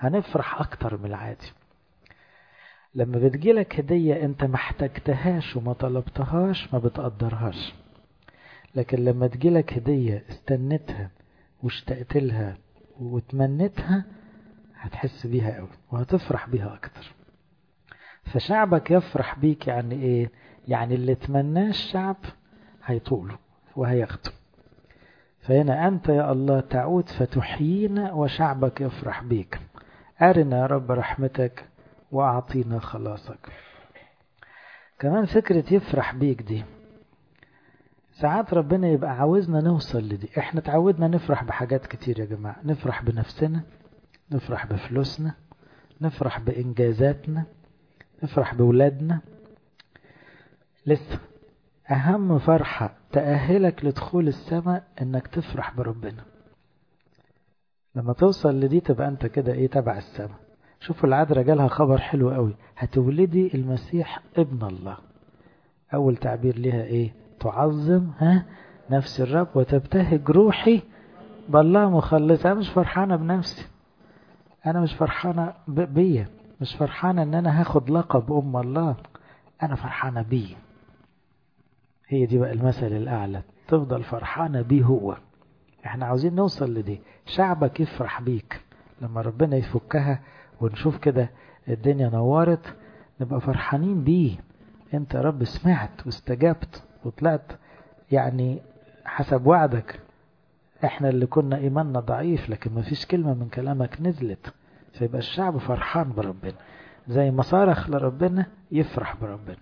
هنفرح أكتر من العادي. لما بتجيلك هدية انت ما احتجتهاش وما طلبتهاش ما بتقدرهاش، لكن لما تجيلك هدية استنتها واشتقت لها وتمنتها هتحس بيها قوي وهتفرح بيها اكتر. فشعبك يفرح بيك يعني ايه؟ يعني اللي تمناه الشعب هيطوله وهياخده. فهنا أنت يا الله تعود فتحيينا وشعبك يفرح بيك. أرنا يا رب رحمتك وأعطينا خلاصك. كمان فكرة يفرح بيك دي ساعات ربنا يبقى عاوزنا نوصل لدي. احنا تعودنا نفرح بحاجات كتير يا جماعة، نفرح بنفسنا، نفرح بفلوسنا، نفرح بإنجازاتنا، نفرح بولادنا. لسه أهم فرحة تأهلك لدخول السماء إنك تفرح بربنا. لما توصل لدي تبقى أنت كده إيه تبع السماء. شوفوا العذراء جالها خبر حلو قوي، هتولدي المسيح ابن الله. أول تعبير لها إيه؟ تعظم نفس الرب وتبتهج روحي بالله مخلص. أنا مش فرحانة بنفسي، أنا مش فرحانة بيا، مش فرحانة إن أنا هاخد لقب أم الله، أنا فرحانة بيه. هي دي بقى المثل الأعلى، تفضل فرحانة بيه هو. احنا عاوزين نوصل لدي. شعبك يفرح بيك لما ربنا يفكها ونشوف كده الدنيا نورت، نبقى فرحانين بيه. انت يا رب سمعت واستجبت وطلعت يعني حسب وعدك. احنا اللي كنا ايماننا ضعيف لكن ما فيش كلمة من كلامك نزلت. فيبقى الشعب فرحان بربنا، زي ما صارخ لربنا يفرح بربنا.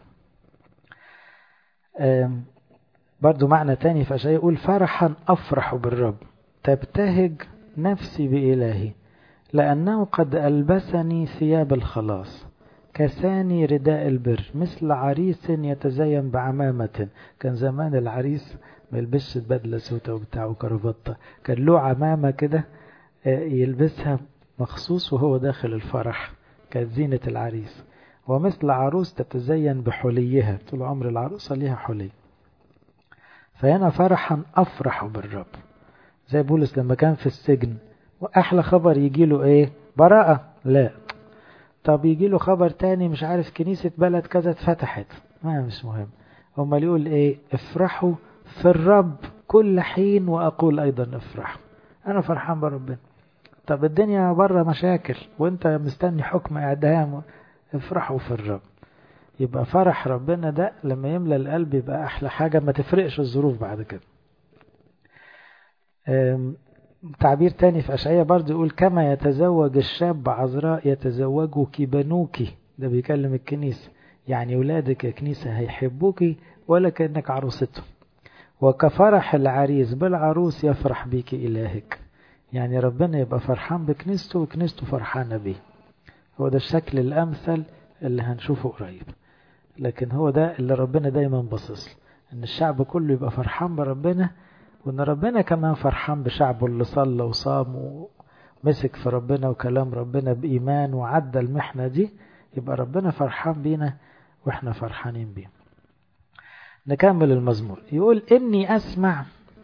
برضو معنى تاني في أشياء يقول فرحا أفرح بالرب تبتهج نفسي بإلهي لأنه قد ألبسني ثياب الخلاص كساني رداء البر مثل عريس يتزين بعمامة. كان زمان العريس ما يلبسش بدلة سوتا وبتاع وكرافطة، كان له عمامة كده يلبسها مخصوص وهو داخل الفرح، كانت زينة العريس. ومثل عروس تتزين بحليها، طول عمر العروسة ليها حلي. فهنا فرحا أفرح بالرب. زي بولس لما كان في السجن وأحلى خبر يجيله إيه؟ براءة؟ لا. طب يجيله خبر تاني مش عارف كنيسة بلد كذا اتفتحت، ما مش مهم. هما اللي يقول إيه؟ افرحوا في الرب كل حين وأقول أيضا افرحوا. أنا فرحان بربنا. طب الدنيا بره مشاكل وانت مستني حكم إعدام، افرحوا في الرب. يبقى فرح ربنا ده لما يملى القلب يبقى أحلى حاجة، ما تفرقش الظروف بعد كده. تعبير تاني في أشعياء برضو يقول كما يتزوج الشاب عذراء يتزوجك بنوك. ده بيكلم الكنيسة، يعني ولادك يا كنيسة هيحبوك ولا كأنك عروسته. وكفرح العريس بالعروس يفرح بك إلهك. يعني ربنا يبقى فرحان بكنيسته وكنيسته فرحانة به. هو ده الشكل الأمثل اللي هنشوفه قريب. لكن هو ده اللي ربنا دايما باصص، ان الشعب كله يبقى فرحان بربنا، وان ربنا كمان فرحان بشعبه اللي صلى وصام ومسك في ربنا وكلام ربنا بإيمان وعدى المحنة دي. يبقى ربنا فرحان بينا واحنا فرحانين بيه. نكمل المزمور. يقول إني أسمع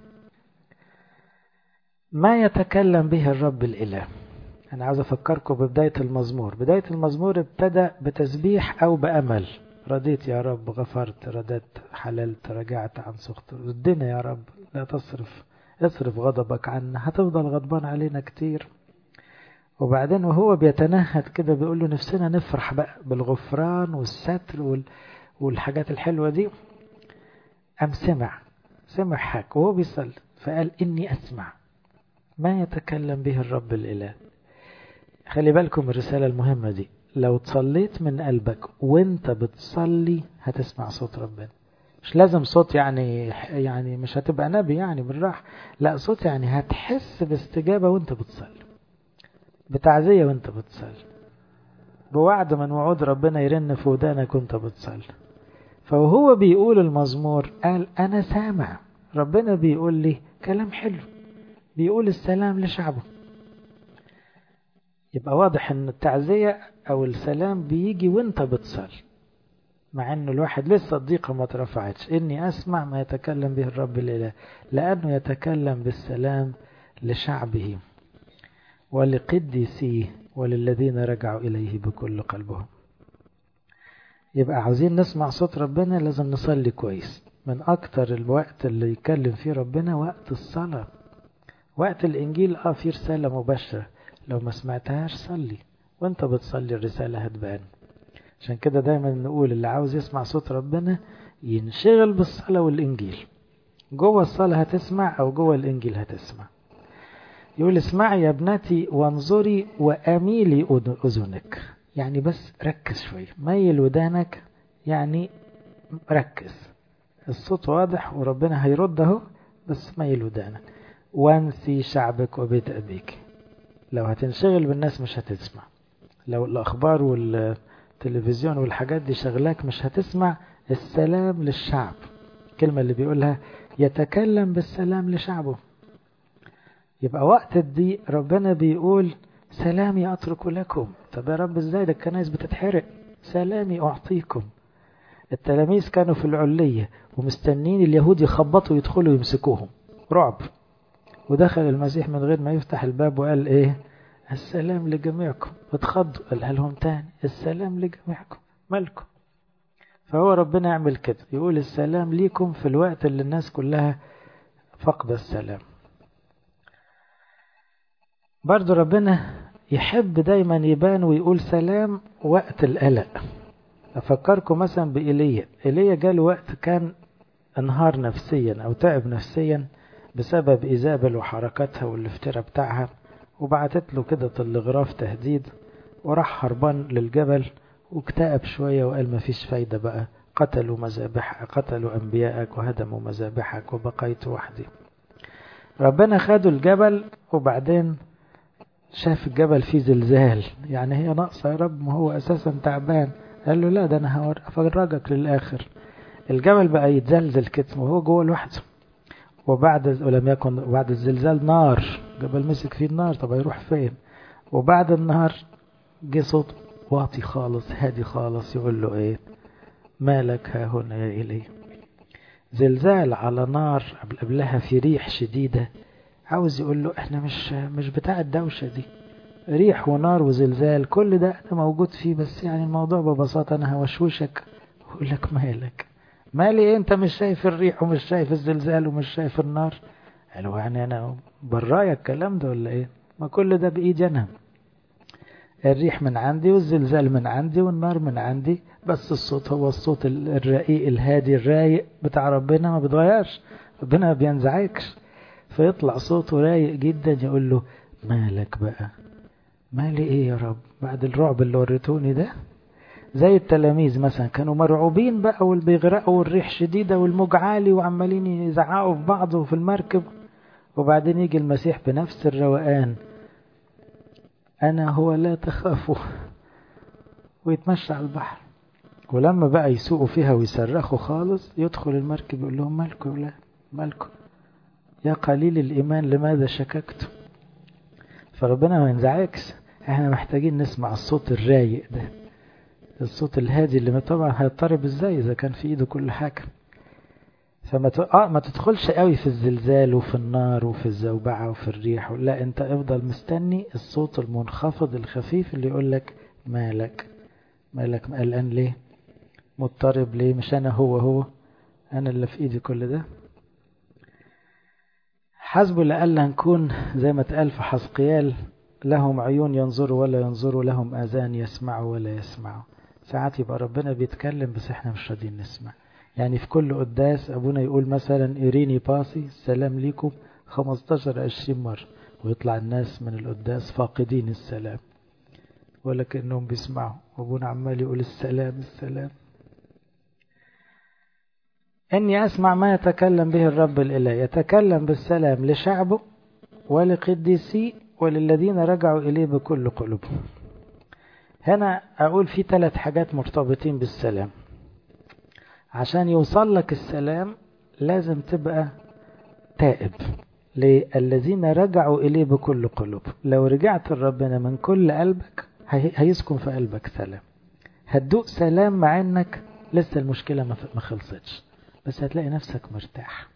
ما يتكلم به الرب الإله. أنا عاوز أفكركم ببداية المزمور. بداية المزمور ابتدأ بتسبيح أو بأمل. رضيت يا رب، غفرت، رددت، حللت، رجعت عن سخط، ردنا يا رب، لا اصرف غضبك عنا، هتفضل غضبان علينا كتير. وبعدين وهو بيتنهد كده بيقول له نفسنا نفرح بقى بالغفران والستر والحاجات الحلوة دي. أم سمع حاجة وهو بيصلي فقال إني أسمع ما يتكلم به الرب الإله. خلي بالكم الرسالة المهمة دي، لو تصليت من قلبك وانت بتصلي هتسمع صوت ربنا. مش لازم صوت يعني مش هتبقى نبي يعني بالراحة، لا صوت يعني هتحس باستجابة وانت بتصلي، بتعزية وانت بتصلي، بوعد من وعود ربنا يرن في ودانك وانت بتصلي. فهو بيقول المزمور قال أنا سامع ربنا بيقول لي كلام حلو، بيقول السلام لشعبه. يبقى واضح ان التعزية او السلام بيجي وانت بتصلي، مع انه الواحد لسه الضيقة ما ترفعتش. اني اسمع ما يتكلم به الرب الاله لانه يتكلم بالسلام لشعبه ولقديسيه وللذين رجعوا إليه بكل قلبهم. يبقى عاوزين نسمع صوت ربنا لازم نصلي كويس. من أكتر الوقت اللي يتكلم فيه ربنا وقت الصلاة. وقت الإنجيل في رسالة مباشرة، لو ما سمعتهاش صلي، وانت بتصلي الرسالة هتبان. عشان كده دايما نقول اللي عاوز يسمع صوت ربنا ينشغل بالصلاة والإنجيل. جوه الصلاة هتسمع أو جوه الإنجيل هتسمع. يقول اسمعي يا ابنتي وانظري وأميلي أذنك. يعني بس ركز شوية، ميل ودانك، يعني ركز. الصوت واضح وربنا هيرده، بس ميل ودانك. وانسي شعبك وبيت أبيك. لو هتنشغل بالناس مش هتسمع. لو الأخبار والتلفزيون والحاجات دي شغلاك مش هتسمع. السلام للشعب، الكلمة اللي بيقولها يتكلم بالسلام لشعبه. يبقى وقت الضيق ربنا بيقول سلامي أترك لكم. طب يا رب ازاي ده الكنائس بتتحرق؟ سلامي أعطيكم. التلاميذ كانوا في العلية ومستنين اليهود يخبطوا يدخلوا يمسكوهم، رعب. ودخل المسيح من غير ما يفتح الباب وقال ايه؟ السلام لجميعكم. اتخضوا، قالها لهم تاني السلام لجميعكم، مالكم؟ فهو ربنا يعمل كده، يقول السلام ليكم في الوقت اللي الناس كلها فقد السلام. برضو ربنا يحب دايما يبان ويقول سلام وقت القلق. أفكركم مثلا بإيليا. إيليا جاله وقت كان انهار نفسيا أو تعب نفسيا بسبب إيزابل وحركاتها والافتراء بتاعها، وبعتت له كده تلغراف تهديد، وراح هربان للجبل واكتئب شوية وقال مفيش فايدة بقى، قتلوا أنبياءك وهدموا مذابحك وبقيت وحدي. ربنا خدوا الجبل وبعدين شاف الجبل فيه زلزال، يعني هي ناقصة يا رب، ما هو أساسا تعبان. قال له لا، ده أنا هفرجك للآخر. الجبل بقى يتزلزل كتمه وهو جوه لوحده. ولم يكن بعد الزلزال نار، جبل مسك فيه النار، طب هيروح فين؟ وبعد النهار جه صوت واطي خالص هادي خالص يقول له ايه؟ مالك ها هنا يا إلي؟ زلزال على نار، قبلها في ريح شديدة. عاوز يقول له احنا مش بتاع الدوشة دي، ريح ونار وزلزال كل ده انا موجود فيه، بس يعني الموضوع ببساطة انا هوشوشك واقول لك مالك؟ مالي إيه؟ انت مش شايف الريح ومش شايف الزلزال ومش شايف النار؟ قالوا يعني انا برايا الكلام ده ولا ايه؟ ما كل ده بايدي انا. الريح من عندي والزلزال من عندي والنار من عندي، بس الصوت هو الصوت الرقيق الهادي الرايق بتاع ربنا، ما بيتغيرش. ربنا ما بينزعجش، فيطلع صوته رايق جدا يقول له مالك بقى؟ مالي ايه يا رب بعد الرعب اللي وريتوني ده؟ زي التلاميذ مثلا كانوا مرعوبين بقى والبيغرقوا والريح شديدة والموج عالي وعمالين يزعقوا في بعض وفي المركب، وبعدين يجي المسيح بنفس الروقان، أنا هو لا تخافوا، ويتمشى على البحر. ولما بقى يسوقوا فيها ويصرخوا خالص يدخل المركب يقول لهم مالكم ولا مالكم يا قليل الإيمان لماذا شككتم؟ فربنا ما ينزعجش. احنا محتاجين نسمع الصوت الرايق ده، الصوت الهادي اللي طبعا هيضطرب ازاي اذا كان في ايده كل حاجة. ما تدخلش قوي في الزلزال وفي النار وفي الزوبعة وفي الريح، لا انت افضل مستني الصوت المنخفض الخفيف اللي يقول لك مالك قلقان ليه؟ مضطرب ليه؟ مش انا هو انا اللي في ايدي كل ده. حسب لألا نكون زي ما اتقال في حزقيال لهم عيون ينظروا ولا ينظروا، لهم آذان يسمعوا ولا يسمعوا. ساعات يبقى ربنا بيتكلم بس احنا مش راضيين نسمع. يعني في كل قداس أبونا يقول مثلا إيريني باسي السلام ليكم 15-20 مرة، ويطلع الناس من القداس فاقدين السلام ولا كأنهم بيسمعوا، وأبونا عمال يقول السلام السلام. إني أسمع ما يتكلم به الرب الإله، يتكلم بالسلام لشعبه ولقديسيه وللذين رجعوا إليه بكل قلوبهم. هنا أقول في 3 حاجات مرتبطين بالسلام. عشان يوصل لك السلام لازم تبقى تائب للذين رجعوا إليه بكل قلوب. لو رجعت لربنا من كل قلبك هيسكن في قلبك سلام. هتدوق سلام مع انك لسه المشكلة ما خلصتش، بس هتلاقي نفسك مرتاح.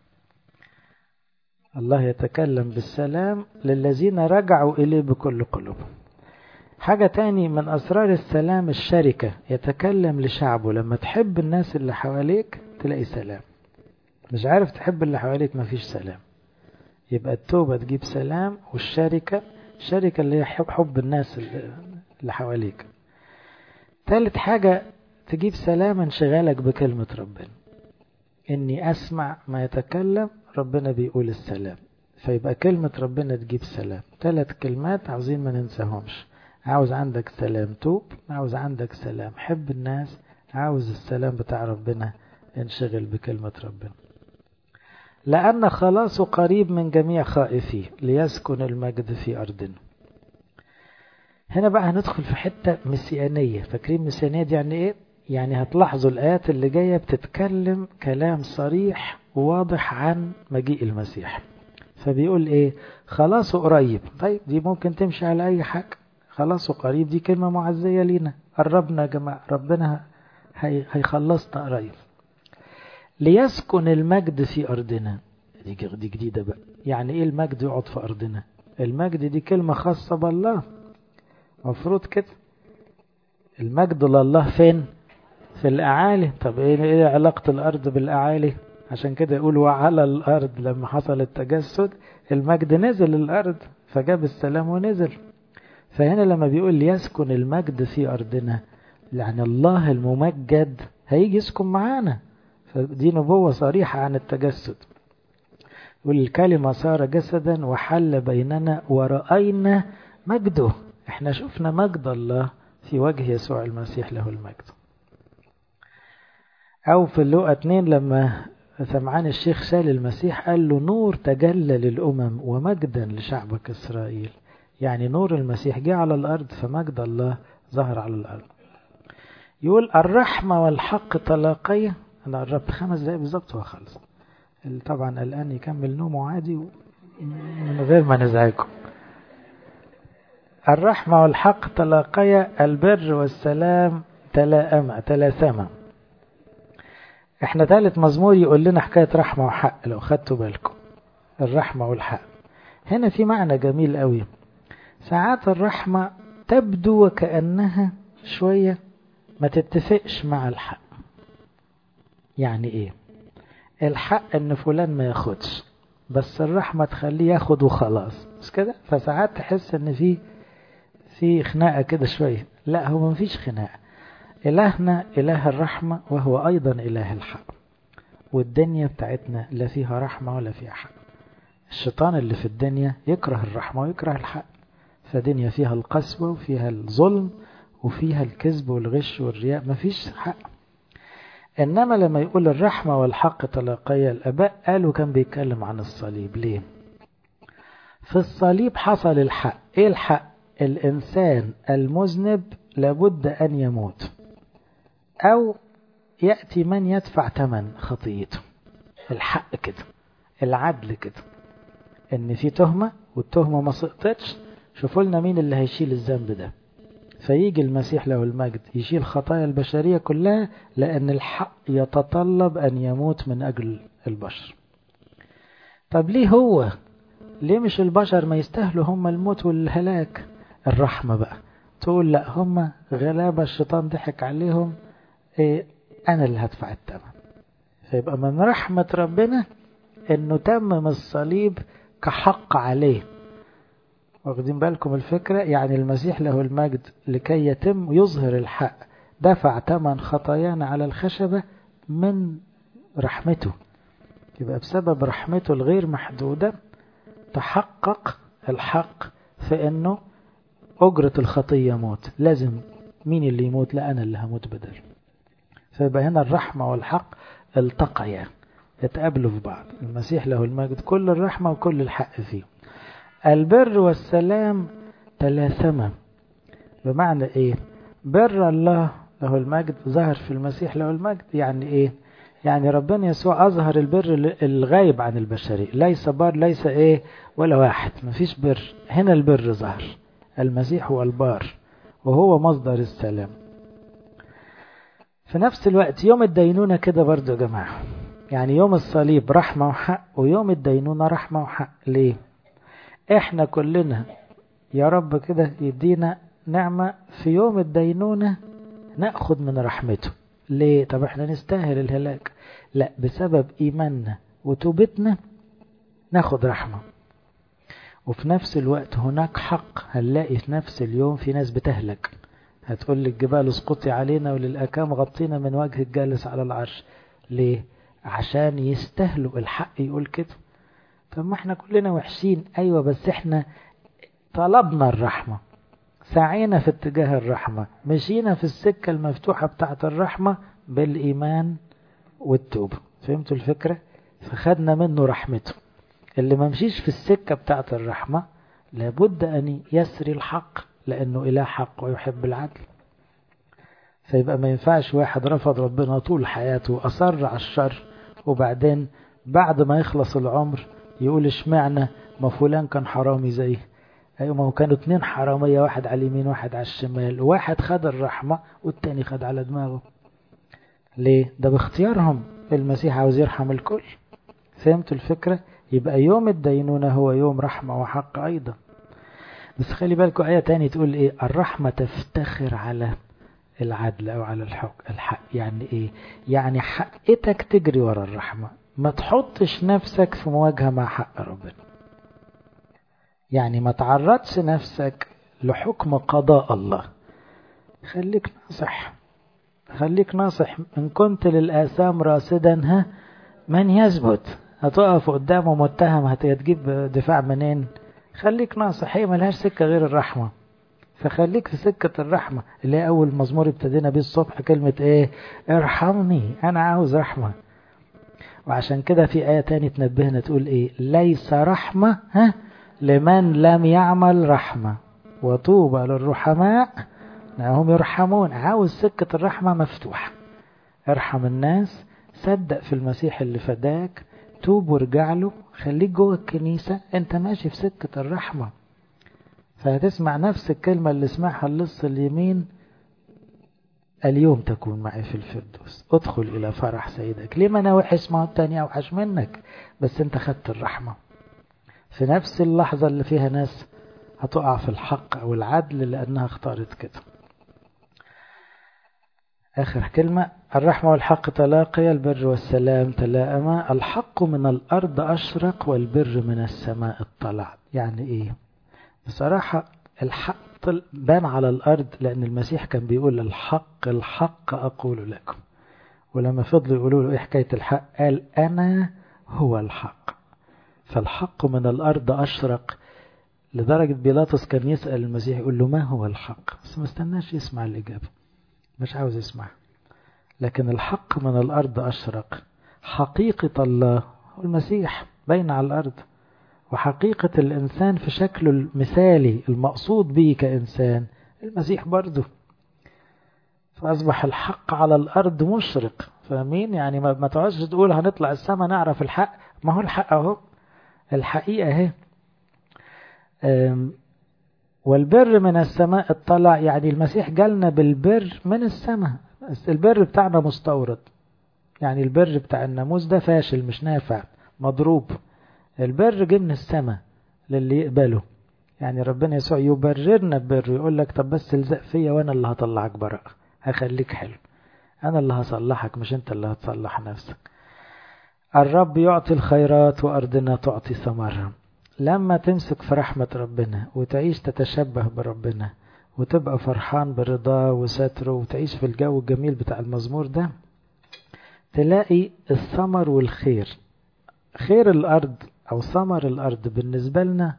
الله يتكلم بالسلام للذين رجعوا إليه بكل قلوب. حاجة تاني من أسرار السلام الشركة، يتكلم لشعبه. لما تحب الناس اللي حواليك تلاقي سلام، مش عارف تحب اللي حواليك مفيش سلام. يبقى التوبة تجيب سلام، والشركة الشركة اللي هي حب الناس اللي حواليك. ثالث حاجة تجيب سلام، انشغالك بكلمة ربنا، إني أسمع ما يتكلم ربنا بيقول السلام، فيبقى كلمة ربنا تجيب سلام. 3 كلمات عاوزين ما ننساهمش. عاوز عندك سلام توب، عاوز عندك سلام حب الناس، عاوز السلام بتاع ربنا انشغل بكلمة ربنا. لأن خلاصه قريب من جميع خائفيه ليسكن المجد في أرضنا. هنا بقى هندخل في حتة مسيانية. فاكرين مسيانية دي يعني ايه؟ يعني هتلاحظوا الآيات اللي جاية بتتكلم كلام صريح وواضح عن مجيء المسيح. فبيقول ايه؟ خلاصه قريب. طيب دي ممكن تمشي على اي حاجة. خلاصه قريب دي كلمة معزية لينا، قربنا يا جماعة، ربنا هيخلصنا قريب. ليسكن المجد في أرضنا، دي جديدة بقى. يعني ايه المجد يقعد في أرضنا؟ المجد دي كلمة خاصة بالله، مفروض كده. المجد لله فين؟ في الأعالي. طب ايه علاقة الأرض بالأعالي؟ عشان كده يقول وعلى الأرض. لما حصل التجسد المجد نزل الأرض، فجاب السلام ونزل. فهنا لما بيقول ليسكن المجد في أرضنا، يعني الله الممجد هيجي يسكن معانا. فدي نبوة صريحة عن التجسد. يقول الكلمة صار جسدا وحل بيننا ورأينا مجده. احنا شفنا مجد الله في وجه يسوع المسيح له المجد. أو في لوقا 2 لما سمعان الشيخ شال المسيح قال له نور تجلى للأمم ومجدا لشعبك إسرائيل. يعني نور المسيح جاء على الأرض، فمجد الله ظهر على الأرض. يقول الرحمة والحق تلاقيا. أنا قربت 5 دقايق بالظبط وخلص. طبعا الآن يكمل نومه عادي من غير ما نزعجكم. الرحمة والحق تلاقيا، البر والسلام تلاثما. احنا 3 مزمور يقول لنا حكاية رحمة وحق لو خدتوا بالكم. الرحمة والحق هنا في معنى جميل قوي. ساعات الرحمة تبدو وكأنها شوية ما تتفقش مع الحق. يعني ايه؟ الحق ان فلان ما ياخدش، بس الرحمة تخليه ياخد وخلاص، مش كده؟ فساعات تحس ان في خناقة كده شوية. لا، هو مفيش خناقة. إلهنا إله الرحمة وهو أيضا إله الحق، والدنيا بتاعتنا لا فيها رحمة ولا فيها حق. الشيطان اللي في الدنيا يكره الرحمة ويكره الحق، فدنيا فيها القسوة وفيها الظلم وفيها الكذب والغش والرياء، مفيش حق. إنما لما يقول الرحمة والحق تلاقيا، الآباء قالوا كان بيتكلم عن الصليب. ليه؟ في الصليب حصل الحق. إيه الحق؟ الإنسان المذنب لابد أن يموت، أو يأتي من يدفع ثمن خطيته. الحق كده، العدل كده، إن في تهمة والتهمة ما سقطتش، شوفوا لنا مين اللي هيشيل الذنب ده. فيجي المسيح له المجد يشيل خطايا البشرية كلها، لأن الحق يتطلب أن يموت من أجل البشر. طب ليه هو؟ ليه مش البشر ما يستاهلوا هم الموت والهلاك؟ الرحمة بقى تقول لا، هم غلابة، الشيطان ضحك عليهم، أنا اللي هدفع الثمن. فيبقى من رحمة ربنا أنه تمم الصليب كحق عليه. واخدين بالكم الفكرة؟ يعني المسيح له المجد لكي يتم يظهر الحق دفع ثمن خطايانا على الخشبة من رحمته. يبقى بسبب رحمته الغير محدودة تحقق الحق في أنه أجرة الخطية موت. لازم مين اللي يموت؟ لا، أنا اللي هموت بدل. فيبقى هنا الرحمة والحق التقيا، يتقابلوا في بعض. المسيح له المجد كل الرحمة وكل الحق فيه. البر والسلام تلاثما. بمعنى ايه؟ بر الله له المجد ظهر في المسيح له المجد. يعني ايه؟ يعني ربنا يسوع أظهر البر الغايب عن البشرية. ليس بار، ليس ايه ولا واحد، مفيش بر. هنا البر ظهر، المسيح هو البار وهو مصدر السلام. في نفس الوقت يوم الدينونة كده برضو يا جماعة، يعني يوم الصليب رحمة وحق، ويوم الدينونة رحمة وحق. ليه؟ احنا كلنا يا رب كده يدينا نعمة في يوم الدينونة نأخذ من رحمته. ليه؟ طب احنا نستاهل الهلاك؟ لا، بسبب إيماننا وتوبتنا ناخد رحمة. وفي نفس الوقت هناك حق، هنلاقي في نفس اليوم في ناس بتهلك. هتقول للجبال اسقطي علينا وللأكام غطينا من وجه الجالس على العرش. ليه؟ عشان يستاهلوا الحق يقول كده. طب ما احنا كلنا وحشين، ايوه، بس احنا طلبنا الرحمة، سعينا في اتجاه الرحمة، مشينا في السكة المفتوحة بتاعة الرحمة بالإيمان والتوبة. فهمتوا الفكرة؟ فخدنا منه رحمته. اللي ما مشيش في السكة بتاعة الرحمة لابد أن يسري الحق، لأنه إله حق ويحب العدل. فيبقى ما ينفعش واحد رفض ربنا طول حياته وأصر على الشر، وبعدين بعد ما يخلص العمر يقول اشمعنى ما فلان كان حرامي زيه. أيوة، ما هو كانوا 2 حرامية، واحد على اليمين واحد على الشمال، وواحد خد الرحمة والتاني خد على دماغه. ليه؟ ده باختيارهم. المسيح عاوز يرحم الكل. فهمتوا الفكرة؟ يبقى يوم الدينونة هو يوم رحمة وحق أيضا. بس خلي بالكم آية تاني تقول إيه؟ الرحمة تفتخر على العدل أو على الحق. يعني إيه؟ يعني حقتك تجري ورا الرحمة، ما تحطش نفسك في مواجهة مع حق ربنا. يعني ما تعرضش نفسك لحكم قضاء الله. خليك ناصح، خليك ناصح. إن كنت للآثام راصدا من يثبت؟ هتقف قدامه متهم، هتجيب دفاع منين؟ خليك ناصح. هي ملهاش سكة غير الرحمة، فخليك في سكة الرحمة اللي هي أول مزمور ابتدينا بيه الصبح. كلمة إيه؟ ارحمني، أنا عاوز رحمة. وعشان كده في آية تاني تنبهنا تقول إيه؟ ليس رحمة لمن لم يعمل رحمة، وطوبى للرحماء هم يرحمون. عاوز سكة الرحمة مفتوحة. ارحم الناس، صدق في المسيح اللي فداك، توب وارجع له، خليك جوه الكنيسة، انت ماشي في سكة الرحمة. فهتسمع نفس الكلمة اللي سمعها اللص اليمين: اليوم تكون معي في الفردوس، ادخل إلى فرح سيدك. ليه ما أنا وحش؟ ما هو التاني أوحش منك، بس انت خدت الرحمة. في نفس اللحظة اللي فيها ناس هتقع في الحق أو العدل لأنها اختارت كده. آخر كلمة: الرحمة والحق تلاقيا، البر والسلام تلاءما، الحق من الأرض أشرق والبر من السماء اطلع. يعني إيه؟ بصراحة الحق بان على الأرض، لأن المسيح كان بيقول الحق الحق أقول لكم. ولما فضلوا يقولوا له إيه حكاية الحق؟ قال أنا هو الحق. فالحق من الأرض أشرق، لدرجة بيلاطس كان يسأل المسيح يقول له ما هو الحق، بس ما استناش يسمع الإجابة، مش عاوز يسمع. لكن الحق من الأرض أشرق، حقيقة الله والمسيح بين على الأرض، وحقيقة الإنسان في شكله المثالي المقصود به كإنسان المسيح برضه. فأصبح الحق على الأرض مشرق. فاهمين؟ يعني ما تقعدش تقول هنطلع السماء نعرف الحق، ما هو الحق أهو، الحقيقة اهي. والبر من السماء اطلع، يعني المسيح جالنا بالبر من السماء. البر بتاعنا مستورد، يعني البر بتاع الناموس ده فاشل مش نافع مضروب. البر جه من السماء للي يقبله. يعني ربنا يسوع يبررنا ببر، يقول لك طب بس الزق فيا وانا اللي هطلعك براءة، هخليك حلو، انا اللي هصلحك مش انت اللي هتصلح نفسك. الرب يعطي الخيرات وارضنا تعطي ثمرها. لما تمسك في رحمة ربنا وتعيش تتشبه بربنا وتبقى فرحان برضاه وستره وتعيش في الجو الجميل بتاع المزمور ده، تلاقي الثمر والخير. خير الأرض أو ثمر الأرض بالنسبة لنا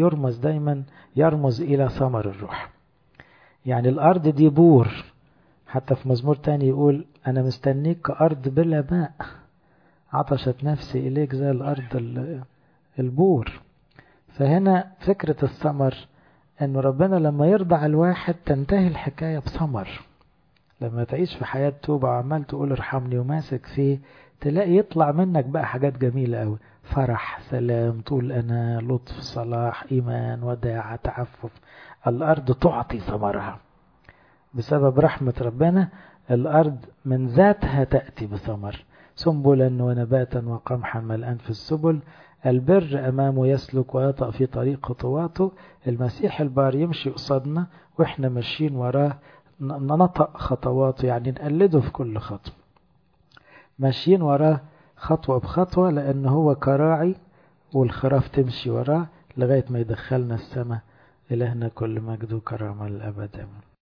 يرمز إلى ثمر الروح. يعني الأرض دي بور، حتى في مزمور تاني يقول أنا مستنيك كأرض بلا ماء، عطشت نفسي إليك زي الأرض البور. فهنا فكرة الثمر أن ربنا لما يرضى الواحد تنتهي الحكاية بثمر. لما تعيش في حياة توبة وعمال تقول ارحمني وماسك فيه، تلاقي يطلع منك بقى حاجات جميلة قوي: فرح، سلام، طول أنا، لطف، صلاح، إيمان، وداعة، تعفف. الأرض تعطي ثمرها بسبب رحمة ربنا. الأرض من ذاتها تأتي بثمر، سنبلا ونباتا وقمحا ملآن في السبل. البر أمامه يسلك ويطأ في طريق خطواته. المسيح البار يمشي قصادنا وإحنا ماشيين وراه، ننطق خطواته يعني نقلده في كل خطوة، ماشيين وراه خطوة بخطوة، لأنه هو كراعي والخراف تمشي وراه لغاية ما يدخلنا السماء. إلهنا كل مجد وكرامة للأبد.